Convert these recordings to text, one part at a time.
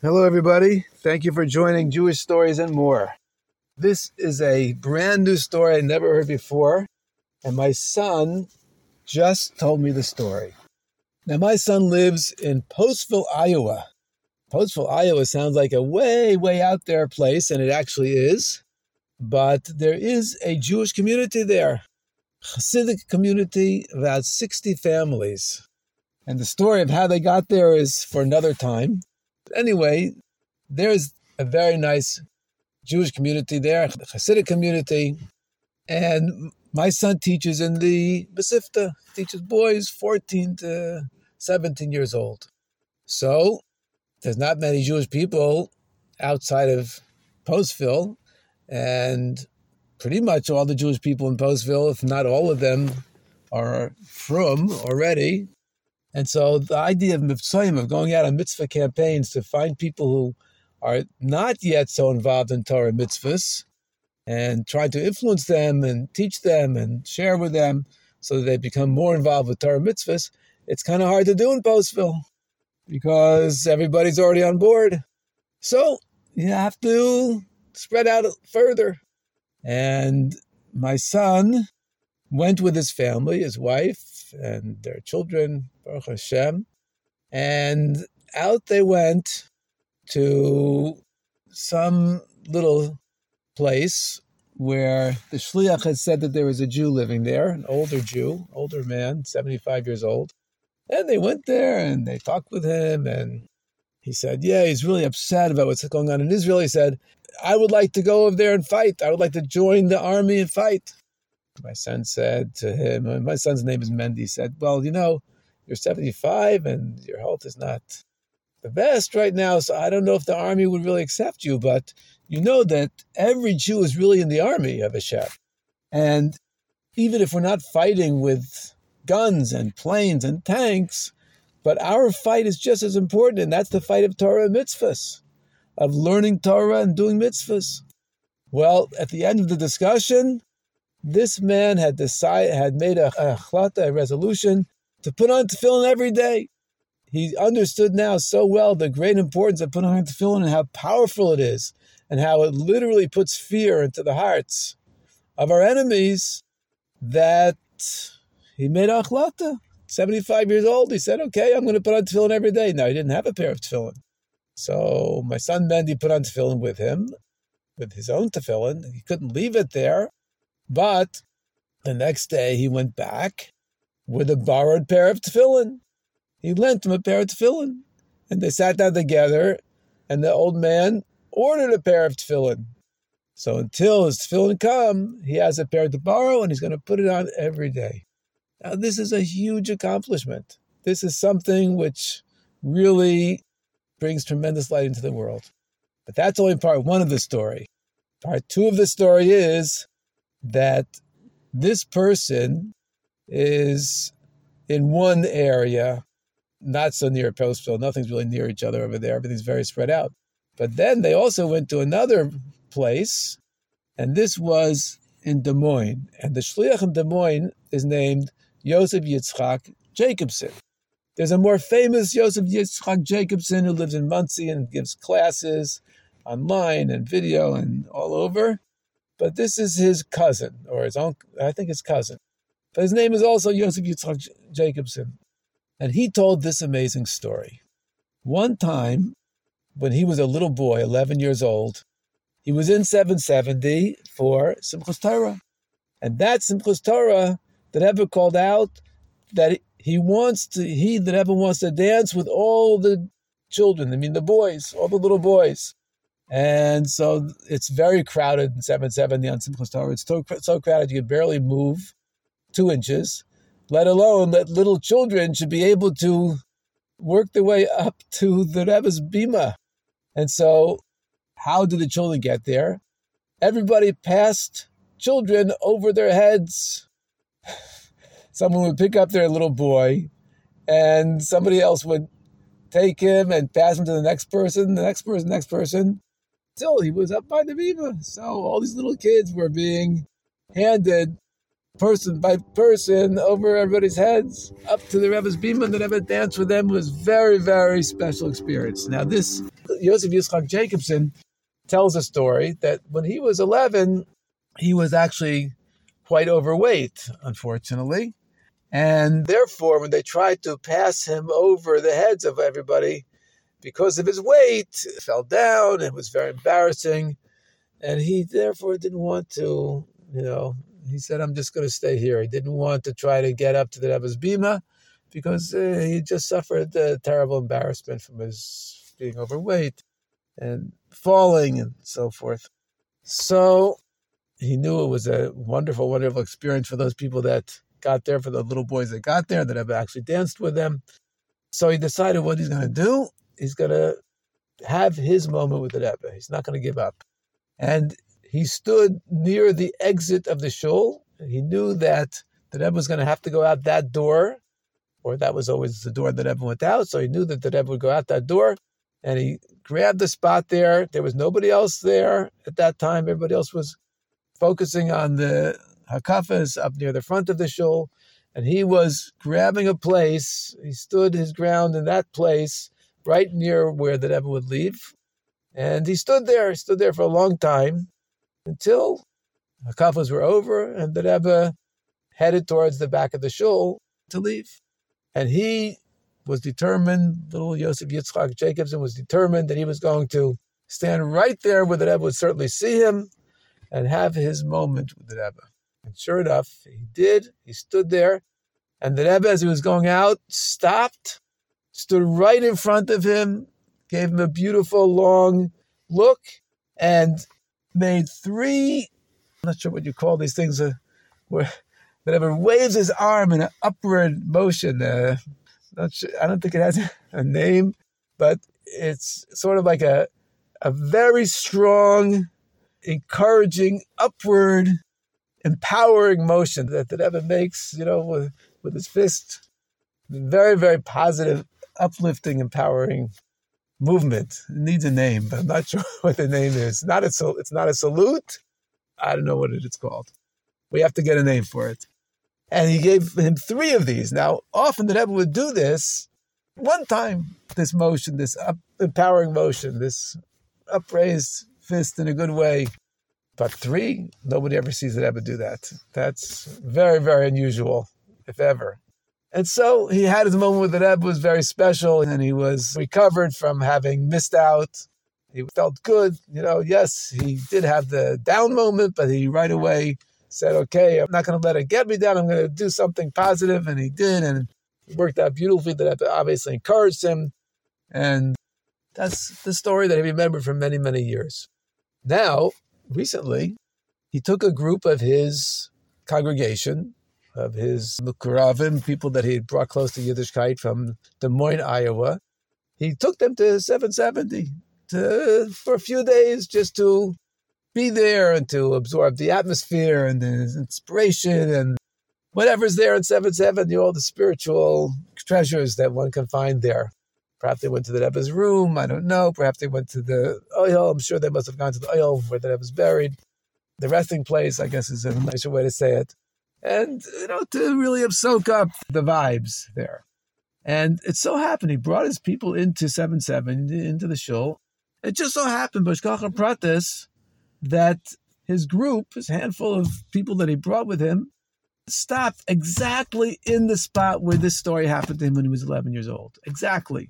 Hello, everybody. Thank you for joining Jewish Stories and More. This is a brand new story I never heard before, and my son just told me the story. Now, my son lives in Postville, Iowa. Postville, Iowa sounds like a way, way out there place, and it actually is. But there is a Jewish community there, Hasidic community, about 60 families. And the story of how they got there is for another time. Anyway, there's a very nice Jewish community there, the Hasidic community, and my son teaches in the Mesivta, teaches boys 14 to 17 years old. So there's not many Jewish people outside of Postville, and pretty much all the Jewish people in Postville, if not all of them, are frum already. And so the idea of mitzvahim, of going out on mitzvah campaigns to find people who are not yet so involved in Torah mitzvahs and try to influence them and teach them and share with them so that they become more involved with Torah mitzvahs, it's kind of hard to do in Postville because everybody's already on board. So you have to spread out further. And my son went with his family, his wife, and their children, Baruch Hashem, and out they went to some little place where the shliach had said that there was a Jew living there, an older Jew, older man, 75 years old. And they went there and they talked with him, and he said, yeah, he's really upset about what's going on in Israel. He said, I would like to go over there and fight. I would like to join the army and fight. My son said to him, my son's name is Mendy, said, well, you're 75 and your health is not the best right now, so I don't know if the army would really accept you, but you know that every Jew is really in the army of Hashem. And even if we're not fighting with guns and planes and tanks, but our fight is just as important, and that's the fight of Torah and mitzvahs, of learning Torah and doing mitzvahs. Well, at the end of the discussion, this man had made a resolution to put on tefillin every day. He understood now so well the great importance of putting on tefillin and how powerful it is, and how it literally puts fear into the hearts of our enemies, that he made a achlata. 75 years old, he said, okay, I'm going to put on tefillin every day. Now, he didn't have a pair of tefillin. So my son Mendy put on tefillin with him, with his own tefillin. He couldn't leave it there. But the next day he went back with a borrowed pair of tefillin. He lent him a pair of tefillin. And they sat down together, and the old man ordered a pair of tefillin. So until his tefillin come, he has a pair to borrow, and he's going to put it on every day. Now, this is a huge accomplishment. This is something which really brings tremendous light into the world. But that's only part one of the story. Part two of the story is that this person is in one area, not so near Postville. Nothing's really near each other over there. Everything's very spread out. But then they also went to another place, and this was in Des Moines. And the shliach in Des Moines is named Yosef Yitzchak Jacobson. There's a more famous Yosef Yitzchak Jacobson who lives in Muncie and gives classes online and video and all over. But this is his cousin, or his own, I think his cousin. But his name is also Yosef Yitzchak Jacobson. And he told this amazing story. One time, when he was a little boy, 11 years old, he was in 770 for Simchas Torah. And that Simchas Torah, the Rebbe called out that the Rebbe wants to dance with all the children, the boys, all the little boys. And so it's very crowded in 770 on Simchas Torah. It's so crowded you can barely move 2 inches, let alone that little children should be able to work their way up to the Rebbe's bima. And so how do the children get there? Everybody passed children over their heads. Someone would pick up their little boy, and somebody else would take him and pass him to the next person, till he was up by the bima. So all these little kids were being handed person by person, over everybody's heads, up to the Rebbe's Bima, and the Rebbe danced with them. It was very, very special experience. Now, this Yosef Yitzchak Jacobson tells a story that when he was 11, he was actually quite overweight, unfortunately. And therefore, when they tried to pass him over the heads of everybody, because of his weight, fell down. It was very embarrassing. And he therefore didn't want to, he said, I'm just going to stay here. He didn't want to try to get up to the Rebbe's Bima because he just suffered a terrible embarrassment from his being overweight and falling and so forth. So he knew it was a wonderful, wonderful experience for those people that got there, for the little boys that got there, that have actually danced with them. So he decided what he's going to do. He's going to have his moment with the Rebbe. He's not going to give up. And he stood near the exit of the shul. He knew that the Rebbe was going to have to go out that door, or that was always the door that Rebbe went out. So he knew that the Rebbe would go out that door. And he grabbed the spot there. There was nobody else there at that time. Everybody else was focusing on the hakafas up near the front of the shul. And he was grabbing a place. He stood his ground in that place, right near where the Rebbe would leave. And he stood there for a long time until the hakafas were over and the Rebbe headed towards the back of the shul to leave. And he was determined, little Yosef Yitzchak Jacobson was determined that he was going to stand right there where the Rebbe would certainly see him and have his moment with the Rebbe. And sure enough, he did. He stood there. And the Rebbe, as he was going out, stopped, stood right in front of him, gave him a beautiful long look, and made three, I'm not sure what you call these things, where the Rebbe waves his arm in an upward motion. Not sure, I don't think it has a name, but it's sort of like a very strong, encouraging, upward, empowering motion that the Rebbe makes, with his fist. Very, very positive, uplifting, empowering movement. It needs a name, but I'm not sure what the name is. It's not a salute. I don't know what it's called. We have to get a name for it. And he gave him three of these. Now, often the Rebbe would do this one time, this motion, this empowering motion, this upraised fist in a good way. But three, nobody ever sees the Rebbe do that. That's very, very unusual, if ever. And so he had his moment with the Rebbe. It was very special, and he was recovered from having missed out. He felt good. Yes, he did have the down moment, but he right away said, okay, I'm not going to let it get me down. I'm going to do something positive. And he did, and it worked out beautifully. The Rebbe obviously encouraged him. And that's the story that he remembered for many, many years. Now, recently, he took a group of his congregation, of his Mukuravim, people that he had brought close to Yiddishkeit from Des Moines, Iowa. He took them to 770 for a few days just to be there and to absorb the atmosphere and the inspiration and whatever's there in 770, all the spiritual treasures that one can find there. Perhaps they went to the Rebbe's room, I don't know. Perhaps they went to the oil. I'm sure they must have gone to the oil where the Rebbe was buried. The resting place, I guess, is a nicer way to say it. And, to really soak up the vibes there. And it so happened, he brought his people into 770, into the shul. It just so happened, B'shgacha Pratis, that his group, his handful of people that he brought with him, stopped exactly in the spot where this story happened to him when he was 11 years old. Exactly.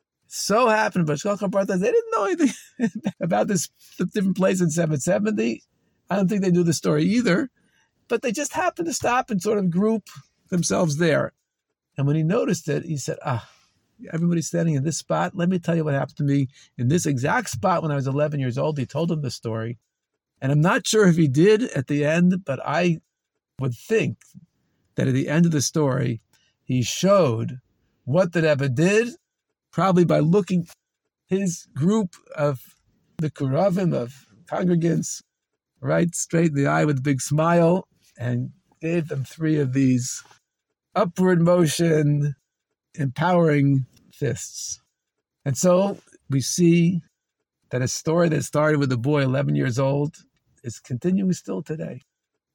So happened, B'shgacha Pratis, they didn't know anything about this different place in 770. I don't think they knew the story either. But they just happened to stop and sort of group themselves there. And when he noticed it, he said, everybody's standing in this spot. Let me tell you what happened to me in this exact spot when I was 11 years old. He told them the story. And I'm not sure if he did at the end, but I would think that at the end of the story, he showed what the Rebbe did, probably by looking his group of the Kuravim, of congregants, right straight in the eye with a big smile, and gave them three of these upward motion, empowering fists. And so we see that a story that started with a boy 11 years old is continuing still today.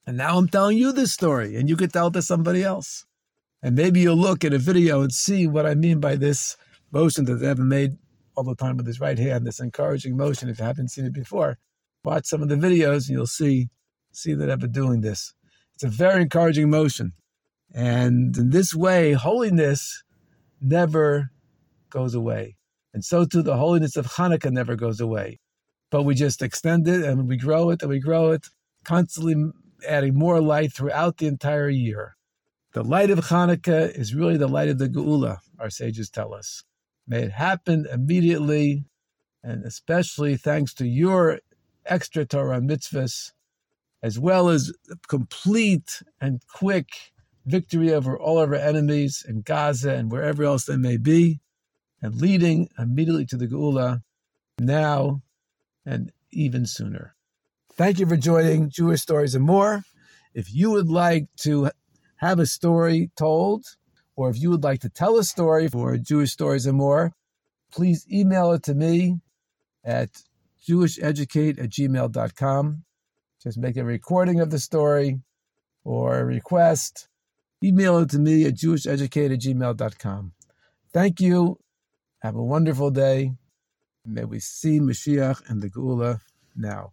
And now I'm telling you this story, and you could tell it to somebody else. And maybe you'll look at a video and see what I mean by this motion that Rebbe made all the time with his right hand, this encouraging motion. If you haven't seen it before, watch some of the videos and you'll see the Rebbe doing this. It's a very encouraging motion. And in this way, holiness never goes away. And so too, the holiness of Hanukkah never goes away. But we just extend it and we grow it and we grow it, constantly adding more light throughout the entire year. The light of Hanukkah is really the light of the Geula, our sages tell us. May it happen immediately, and especially thanks to your extra Torah mitzvahs, as well as complete and quick victory over all of our enemies in Gaza and wherever else they may be, and leading immediately to the Geula now and even sooner. Thank you for joining Jewish Stories and More. If you would like to have a story told, or if you would like to tell a story for Jewish Stories and More, please email it to me at jewisheducate@gmail.com. Just make a recording of the story or a request. Email it to me at jewisheducate@gmail.com. Thank you. Have a wonderful day. May we see Mashiach and the Geula now.